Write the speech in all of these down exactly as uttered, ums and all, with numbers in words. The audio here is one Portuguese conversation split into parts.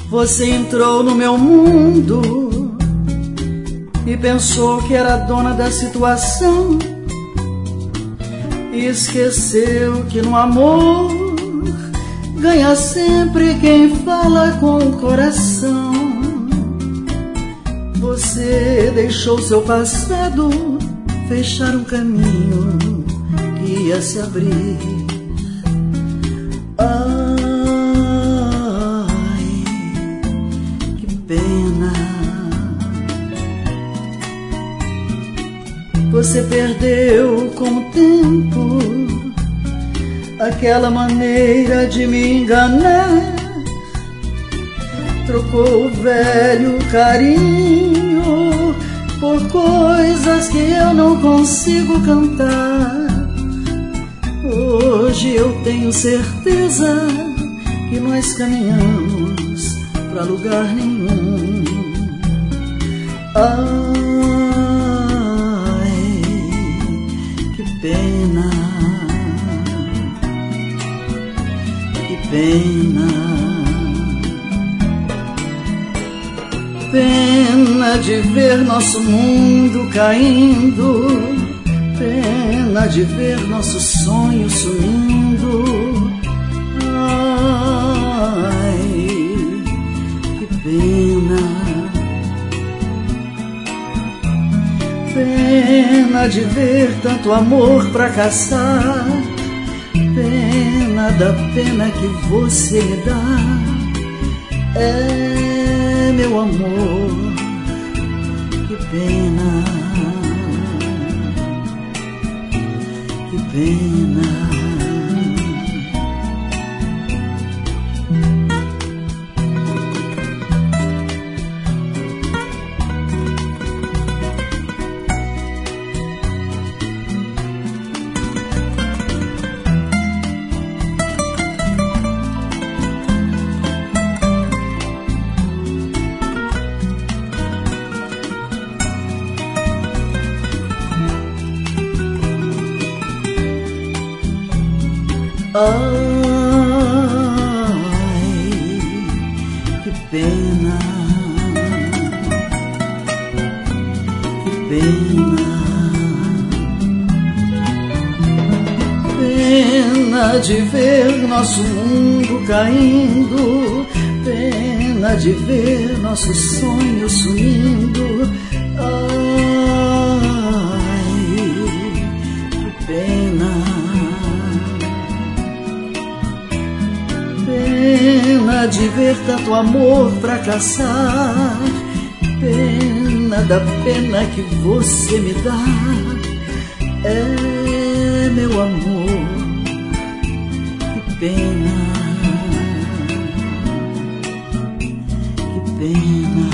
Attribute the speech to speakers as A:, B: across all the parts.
A: Você entrou no meu mundo e pensou que era dona da situação, e esqueceu que no amor ganha sempre quem fala com o coração. Você deixou seu passado fechar um caminho que ia se abrir. Ai, que pena. Você perdeu com o tempo aquela maneira de me enganar. Trocou o velho carinho por coisas que eu não consigo cantar. Hoje eu tenho certeza que nós caminhamos pra lugar nenhum. Ai, que pena, que pena. Pena de ver nosso mundo caindo, pena de ver nossos sonhos sumindo. Ai, que pena. Pena de ver tanto amor fracassar, pena da pena que você me dá. É, meu amor, que pena, que pena. Ai, que pena, que pena. Pena de ver nosso mundo caindo, pena de ver nossos sonhos sumindo. Ai, que pena. Pena de ver tanto amor fracassar, pena da pena que você me dá. É, meu amor, que pena, que pena,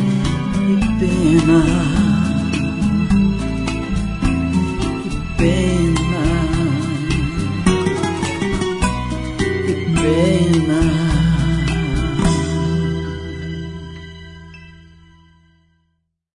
A: que pena, que pena.